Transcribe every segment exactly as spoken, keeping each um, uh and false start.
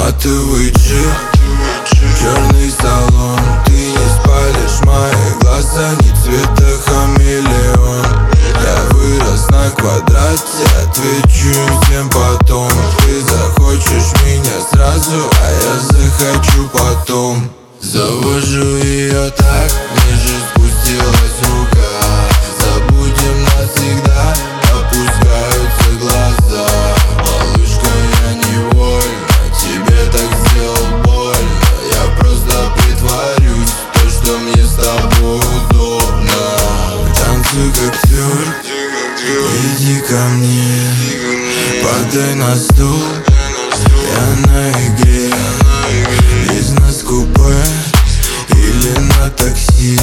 Матовый джип, черный салон. Ты не спалишь мои глаза, ни цвета хамелеон. Я вырос на квадрате, отвечу всем потом. Ты захочешь меня сразу, а я захочу потом. Завожу ее так, ниже спустилась рука. Забудем навсегда, опускаются глаза. Малышка, я невольно тебе так сделал больно. Я просто притворюсь, то, что мне с тобой удобно. Танцуй как тёрк, иди ко мне, падай на стул, я на игре. Бизнес-купе или на такси,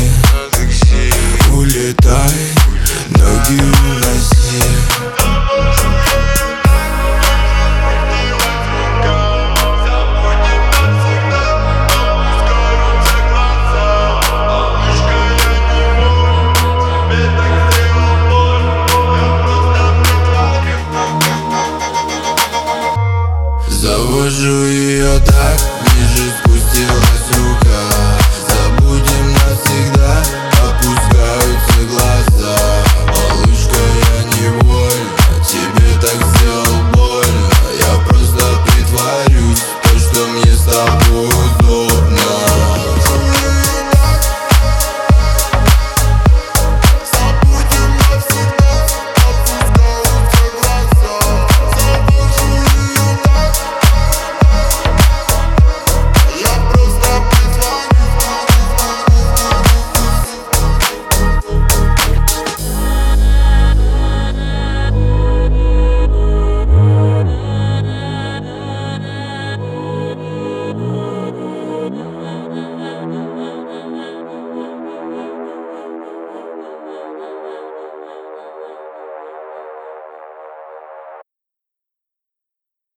улетай, ноги уноси. Завожу ее так,